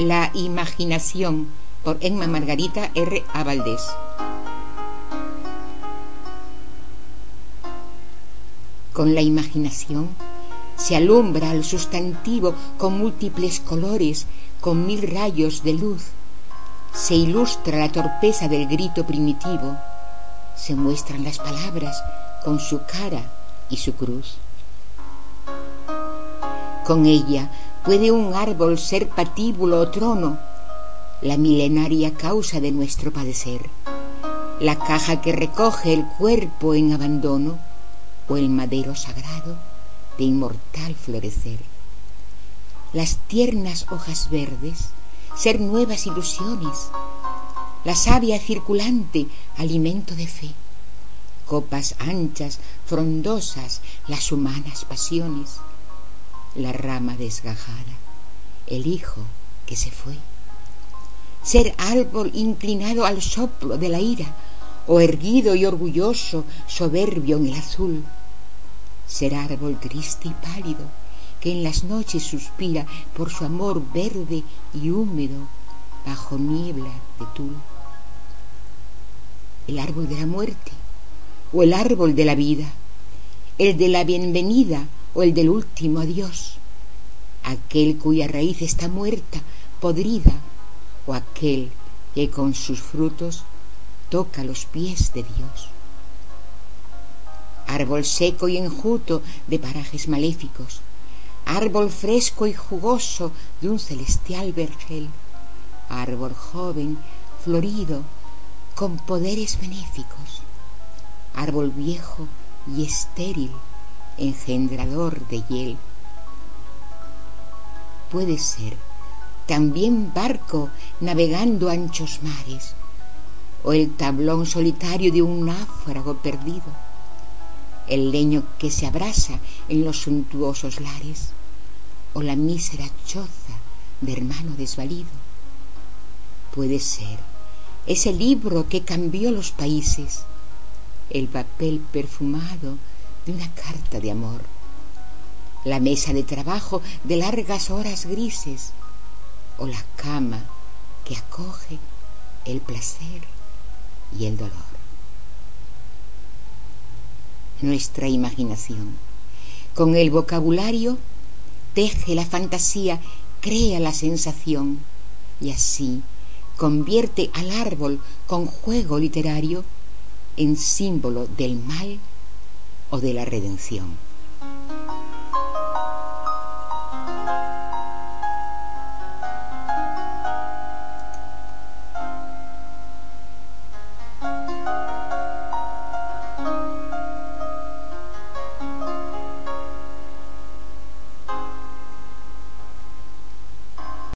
La imaginación, por Emma Margarita R. A. Valdés. Con la imaginación se alumbra al sustantivo con múltiples colores, con 1000 rayos de luz. Se ilustra la torpeza del grito primitivo. Se muestran las palabras con su cara y su cruz. Con ella puede un árbol ser patíbulo o trono, la milenaria causa de nuestro padecer, la caja que recoge el cuerpo en abandono, o el madero sagrado de inmortal florecer. Las tiernas hojas verdes, ser nuevas ilusiones, la savia circulante, alimento de fe, copas anchas, frondosas, las humanas pasiones, la rama desgajada, el hijo que se fue. Ser árbol inclinado al soplo de la ira, o erguido y orgulloso, soberbio en el azul. Ser árbol triste y pálido, que en las noches suspira por su amor verde y húmedo bajo niebla de tul. El árbol de la muerte o el árbol de la vida, el de la bienvenida o el del último adiós, aquel cuya raíz está muerta, podrida, o aquel que con sus frutos toca los pies de Dios. Árbol seco y enjuto de parajes maléficos, árbol fresco y jugoso de un celestial vergel, árbol joven, florido, con poderes benéficos, árbol viejo y estéril, engendrador de hiel. Puede ser también barco navegando anchos mares, o el tablón solitario de un náufrago perdido, el leño que se abrasa en los suntuosos lares, o la mísera choza de hermano desvalido. Puede ser ese libro que cambió los países, el papel perfumado de una carta de amor, la mesa de trabajo de largas horas grises, o la cama que acoge el placer y el dolor. Nuestra imaginación, con el vocabulario, teje la fantasía, crea la sensación, y así convierte al árbol con juego literario en símbolo del mal o de la redención.